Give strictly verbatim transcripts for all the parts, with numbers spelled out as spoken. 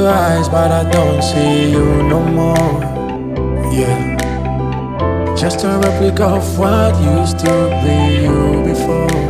your eyes, but I don't see you no more. Yeah, just a replica of what used to be you before.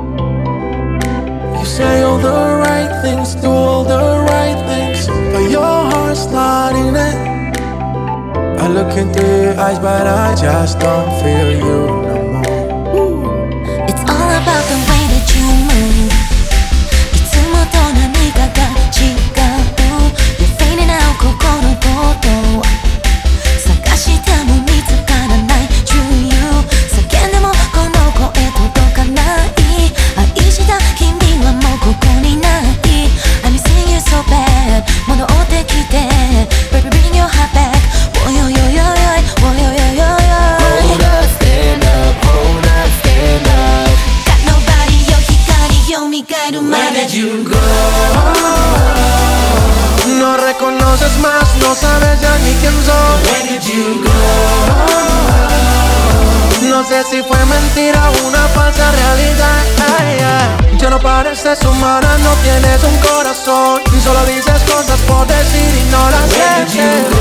You say all the right things, do all the right things, but your heart's not in it. I look into your eyes, but I just don't feel you no more. It's all about the way that you move. いつもと何かが違う。You're fading out ここのこと探しても見つからない True you 叫んでもこの声届かない愛した君はもうここにない I'm missing you so bad 戻ってきて Baby bring your heart back Oh yo yo yo yo Oh yo yo yo yo Hold up, stand up, hold up, stand up Got nobody よ光よみがえるまで Where did you go? No reconoces más, no sabes ya ni quién soy. Where did you go? No sé si fue mentira o una falsa realidad. Ay, ay. Ya no pareces humana, no tienes un corazón y solo dices cosas por decir y no las Where did you haces.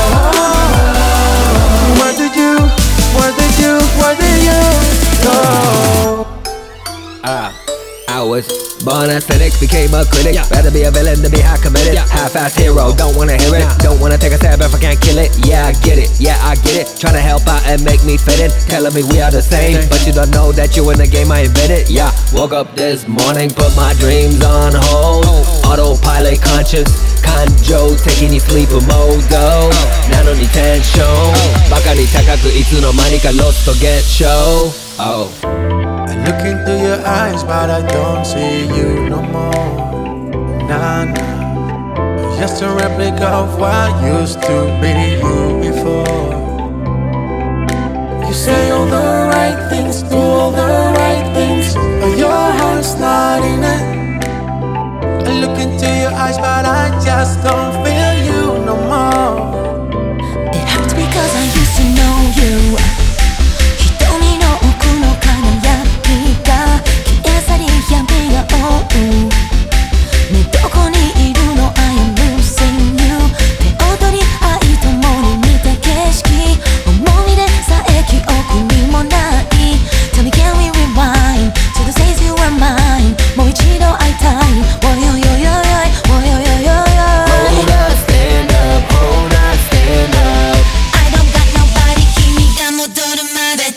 go? Where did you, where did you, where did you go? Ah, I was born as cynic, became a critic. Yeah. Rather be a villain than be high committed. Yeah. Half-ass hero, don't wanna hear it. Nah. Don't wanna take a stab if I can't kill it. Yeah, I get it, yeah, I get it. Tryna help out and make me fit in. Telling me we are the same, okay. But you don't know that you in the game I invented. Yeah, woke up this morning, put my dreams on hold. Oh. Autopilot conscious, kanjo, taking you sleeper mode though. Nano ni tension, baka ni takaku itsu no mani ka lost to get show. Oh. I look into your eyes, but I don't see you no more. Nah, nah. You're just a replica of what used to be you before. You say all the right things, do all the right things, but your heart's not in it. I look into your eyes, but I just don't feel you no more. It hurts because I used to know you 瞳の奥の輝きが消え去り闇が覆うねどこにいるの I am losing you 手を取り愛共に見た景色思い出さえ記憶にもない Tell me can we rewind to the days you were mine もう一度会いたい Oh yo yo yo yo Oh yo yo yo yo Hold up, stand up, hold up, stand up I don't got nobody 君が戻るまで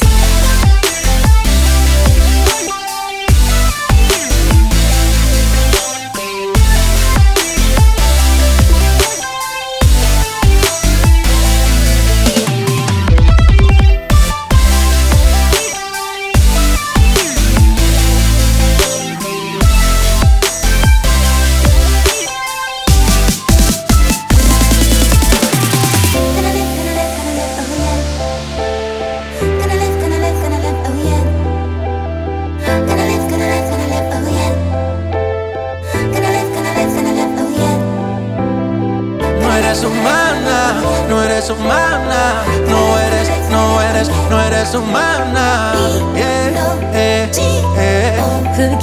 Humana, no eres humana, no eres, no eres, no eres humana. Yeah, yeah, yeah. Where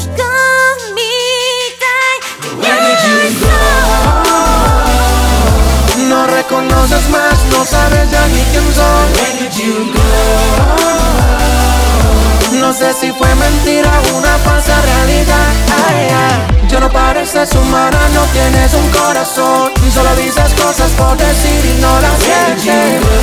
did you go? No reconoces más, no sabes ya ni quién soy. Where did you go? No sé si fue mentira o una falsa realidad. Ay, ay. Ya no pareces humana, no tienes un corazón y solo dices cosas por decir y no las Where did you sientes. go?